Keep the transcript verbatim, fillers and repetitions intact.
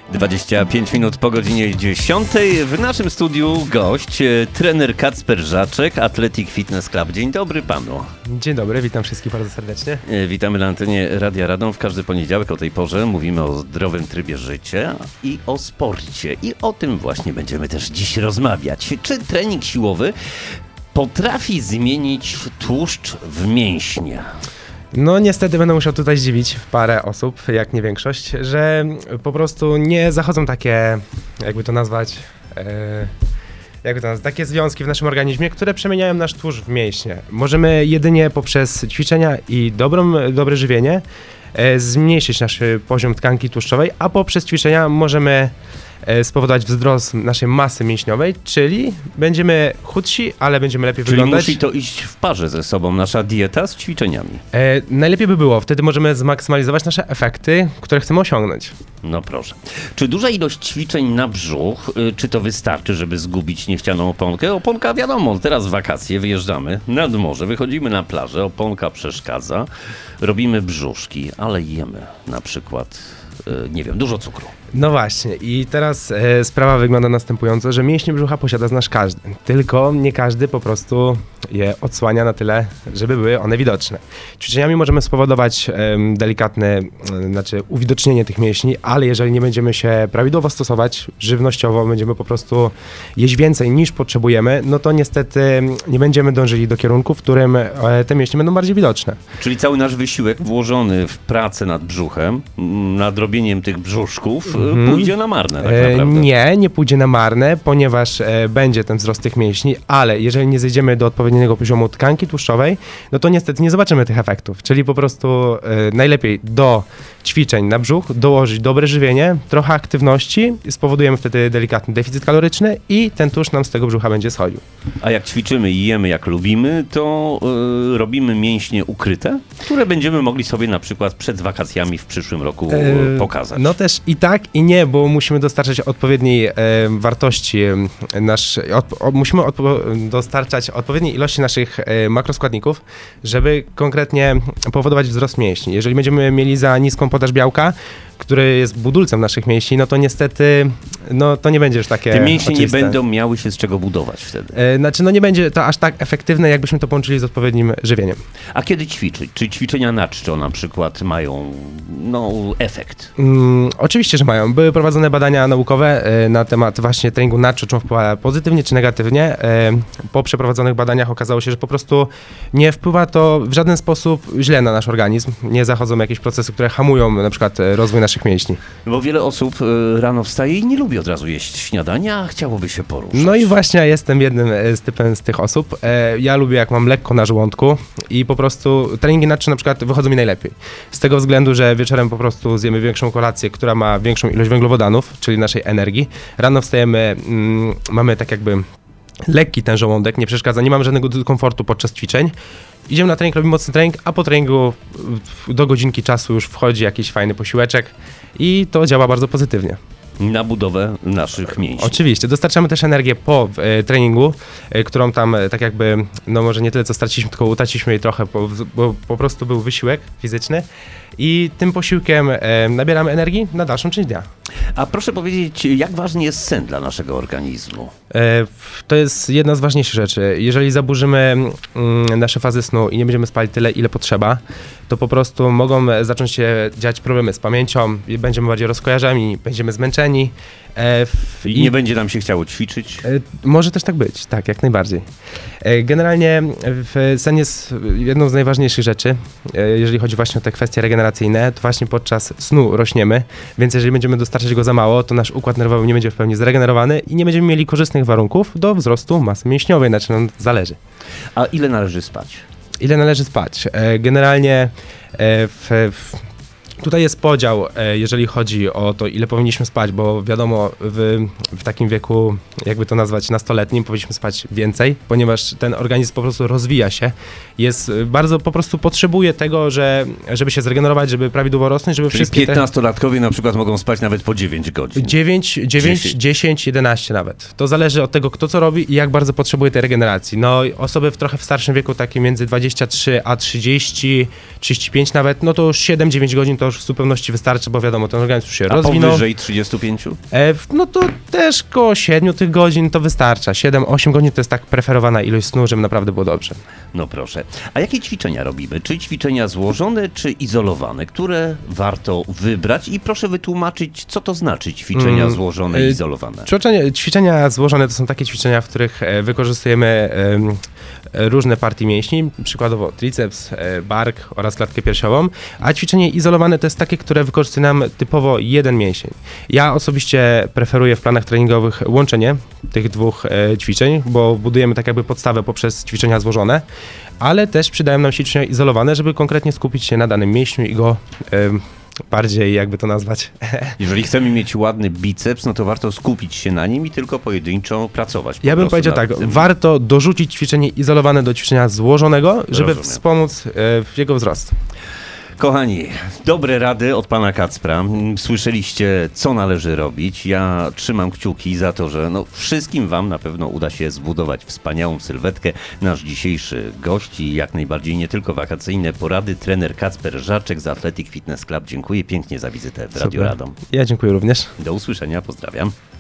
dwadzieścia pięć minut po godzinie dziesiątej. W naszym studiu gość, trener Kacper Żaczek, Athletic Fitness Club. Dzień dobry panu. Dzień dobry, witam wszystkich bardzo serdecznie. Witamy na antenie Radia Radom. W każdy poniedziałek o tej porze mówimy o zdrowym trybie życia i o sporcie. I o tym właśnie będziemy też dziś rozmawiać. Czy trening siłowy potrafi zmienić tłuszcz w mięśnie? No niestety będę musiał tutaj zdziwić parę osób, jak nie większość, że po prostu nie zachodzą takie, jakby to nazwać, e, jakby to nazwać, takie związki w naszym organizmie, które przemieniają nasz tłuszcz w mięśnie. Możemy jedynie poprzez ćwiczenia i dobrą, dobre żywienie e, zmniejszyć nasz poziom tkanki tłuszczowej, a poprzez ćwiczenia możemy spowodować wzrost naszej masy mięśniowej, czyli będziemy chudsi, ale będziemy lepiej czyli wyglądać. Czyli musi to iść w parze ze sobą, nasza dieta z ćwiczeniami. E, najlepiej by było, wtedy możemy zmaksymalizować nasze efekty, które chcemy osiągnąć. No proszę. Czy duża ilość ćwiczeń na brzuch, y, czy to wystarczy, żeby zgubić niechcianą oponkę? Oponka wiadomo, teraz wakacje, wyjeżdżamy nad morze, wychodzimy na plażę, oponka przeszkadza, robimy brzuszki, ale jemy na przykład, y, nie wiem, dużo cukru. No właśnie i teraz e, sprawa wygląda następująco, że mięśnie brzucha posiada nasz każdy, tylko nie każdy po prostu je odsłania na tyle, żeby były one widoczne. Ćwiczeniami możemy spowodować e, delikatne, e, znaczy uwidocznienie tych mięśni, ale jeżeli nie będziemy się prawidłowo stosować żywnościowo, będziemy po prostu jeść więcej niż potrzebujemy, no to niestety nie będziemy dążyli do kierunku, w którym e, te mięśnie będą bardziej widoczne. Czyli cały nasz wysiłek włożony w pracę nad brzuchem, nad robieniem tych brzuszków, Hmm. pójdzie na marne tak naprawdę. E, nie, nie pójdzie na marne, ponieważ e, będzie ten wzrost tych mięśni, ale jeżeli nie zejdziemy do odpowiedniego poziomu tkanki tłuszczowej, no to niestety nie zobaczymy tych efektów. Czyli po prostu e, najlepiej do ćwiczeń na brzuch dołożyć dobre żywienie, trochę aktywności, spowodujemy wtedy delikatny deficyt kaloryczny i ten tłuszcz nam z tego brzucha będzie schodził. A jak ćwiczymy i jemy jak lubimy, to e, robimy mięśnie ukryte, które będziemy mogli sobie na przykład przed wakacjami w przyszłym roku e, pokazać. No też i tak i nie, bo musimy dostarczać odpowiedniej e, wartości, e, nasz, od, o, musimy odpo, dostarczać odpowiedniej ilości naszych e, makroskładników, żeby konkretnie powodować wzrost mięśni. Jeżeli będziemy mieli za niską podaż białka, który jest budulcem naszych mięśni, no to niestety no to nie będzie już takie Te mięśnie oczywiste. Nie będą miały się z czego budować wtedy. E, znaczy no nie będzie to aż tak efektywne, jakbyśmy to połączyli z odpowiednim żywieniem. A kiedy ćwiczyć? Czy ćwiczenia na czczo na przykład mają no, efekt? Mm, oczywiście, że mają. Były prowadzone badania naukowe e, na temat właśnie treningu na czczo, czy on wpływa pozytywnie, czy negatywnie. E, po przeprowadzonych badaniach okazało się, że po prostu nie wpływa to w żaden sposób źle na nasz organizm. Nie zachodzą jakieś procesy, które hamują na przykład rozwój naszych mięśni. Bo wiele osób y, rano wstaje i nie lubi od razu jeść śniadania, a chciałoby się poruszać. No i właśnie ja jestem jednym z typem z tych osób. E, ja lubię jak mam lekko na żołądku i po prostu treningi na czczo na przykład wychodzą mi najlepiej. Z tego względu, że wieczorem po prostu zjemy większą kolację, która ma większą ilość węglowodanów, czyli naszej energii. Rano wstajemy, mm, mamy tak jakby lekki ten żołądek, nie przeszkadza, nie mamy żadnego dyskomfortu podczas ćwiczeń. Idziemy na trening, robimy mocny trening, a po treningu do godzinki czasu już wchodzi jakiś fajny posiłeczek i to działa bardzo pozytywnie. Na budowę naszych mięśni. Oczywiście, dostarczamy też energię po e, treningu, e, którą tam e, tak jakby, no może nie tyle co straciliśmy, tylko utraciliśmy jej trochę, bo, bo po prostu był wysiłek fizyczny i tym posiłkiem e, nabieramy energii na dalszą część dnia. A proszę powiedzieć, jak ważny jest sen dla naszego organizmu? E, to jest jedna z ważniejszych rzeczy. Jeżeli zaburzymy mm, nasze fazy snu i nie będziemy spali tyle, ile potrzeba, to po prostu mogą zacząć się dziać problemy z pamięcią, będziemy bardziej rozkojarzeni, będziemy zmęczeni. E, w, I nie będzie nam się chciało ćwiczyć? E, może też tak być, tak, jak najbardziej. E, generalnie w, sen jest jedną z najważniejszych rzeczy, e, jeżeli chodzi właśnie o te kwestie regeneracyjne, to właśnie podczas snu rośniemy, więc jeżeli będziemy dostarczać go za mało, to nasz układ nerwowy nie będzie w pełni zregenerowany i nie będziemy mieli korzystnych warunków do wzrostu masy mięśniowej, na czym nam zależy. A ile należy spać? Ile należy spać? E, generalnie e, w, w Tutaj jest podział, jeżeli chodzi o to, ile powinniśmy spać, bo wiadomo, w, w takim wieku, jakby to nazwać, nastoletnim, powinniśmy spać więcej, ponieważ ten organizm po prostu rozwija się, jest bardzo, po prostu potrzebuje tego, że, żeby się zregenerować, żeby prawidłowo rosnąć, żeby Czyli wszystkie piętnastolatkowie na przykład mogą spać nawet po dziewięć godzin. dziewięć, dziewięć, dziesięć, jedenaście nawet. To zależy od tego, kto co robi i jak bardzo potrzebuje tej regeneracji. No osoby w trochę w starszym wieku, takie między dwadzieścia trzy a trzydzieści, trzydzieści pięć nawet, no to już siedem dziewięć godzin to już w zupełności wystarczy, bo wiadomo, ten organizm już się A rozwinął. powyżej trzydziestu pięciu? E, w- no to też koło siedmiu tych godzin to wystarcza. siedem osiem godzin to jest tak preferowana ilość snu, żeby naprawdę było dobrze. No proszę. A jakie ćwiczenia robimy? Czy ćwiczenia złożone, czy izolowane? Które warto wybrać? I proszę wytłumaczyć, co to znaczy ćwiczenia Mm, złożone i y, izolowane. Ćwiczenia, ćwiczenia złożone to są takie ćwiczenia, w których e, wykorzystujemy em, e, różne partie mięśni, przykładowo triceps, e, bark oraz klatkę piersiową, a ćwiczenie izolowane to jest takie, które wykorzystuje nam typowo jeden mięsień. Ja osobiście preferuję w planach treningowych łączenie tych dwóch e, ćwiczeń, bo budujemy tak jakby podstawę poprzez ćwiczenia złożone, ale też przydają nam się ćwiczenia izolowane, żeby konkretnie skupić się na danym mięśniu i go em, bardziej, jakby to nazwać, Jeżeli chcemy mieć ładny biceps, no to warto skupić się na nim i tylko pojedynczo pracować. Po ja bym prostu powiedział nad tak, tym. warto dorzucić ćwiczenie izolowane do ćwiczenia złożonego, żeby Rozumiem. wspomóc e, w jego wzrost. Kochani, dobre rady od pana Kacpra. Słyszeliście, co należy robić. Ja trzymam kciuki za to, że no, wszystkim wam na pewno uda się zbudować wspaniałą sylwetkę. Nasz dzisiejszy gość i jak najbardziej nie tylko wakacyjne porady, trener Kacper Żarczek z Athletic Fitness Club. Dziękuję pięknie za wizytę w Radio Super. Radom. Ja dziękuję również. Do usłyszenia, pozdrawiam.